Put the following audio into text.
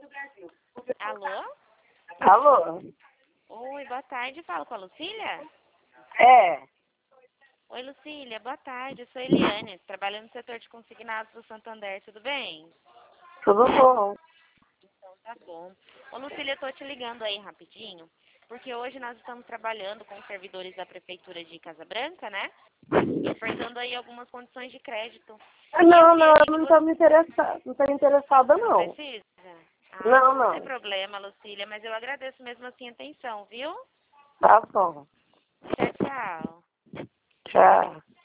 Alô? Alô? Oi, boa tarde. Falo com a Lucília? É, Oi, Lucília, boa tarde. Eu sou Eliane, trabalho no setor de consignados do Santander. Tudo bem? tudo bom. Então tá bom. Ô, Lucília, eu tô te ligando aí rapidinho, porque hoje nós estamos trabalhando com os servidores da Prefeitura de Casa Branca, né? E ofertando aí algumas condições de crédito. E eu Não, vi aqui eu que não você tô me interessada, não tô interessada não não. precisa. Ah, Não, então não tem não. problema, Lucília, mas eu agradeço mesmo assim a atenção, viu? Tá bom. Tchau, tchau. Tchau.